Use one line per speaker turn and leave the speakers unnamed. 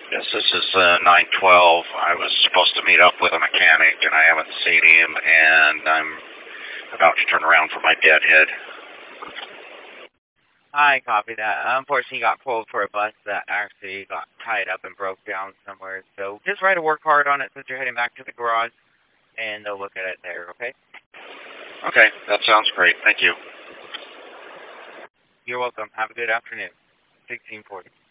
Yes, this is 912. I was supposed to meet up with a mechanic, and I haven't seen him, and I'm about to turn around for my deadhead.
I copy that. Unfortunately, got pulled for a bus that actually got tied up and broke down somewhere. So just try to work hard on it since you're heading back to the garage, and they'll look at it there, okay?
Okay, that sounds great. Thank you.
You're welcome. Have a good afternoon. 1640.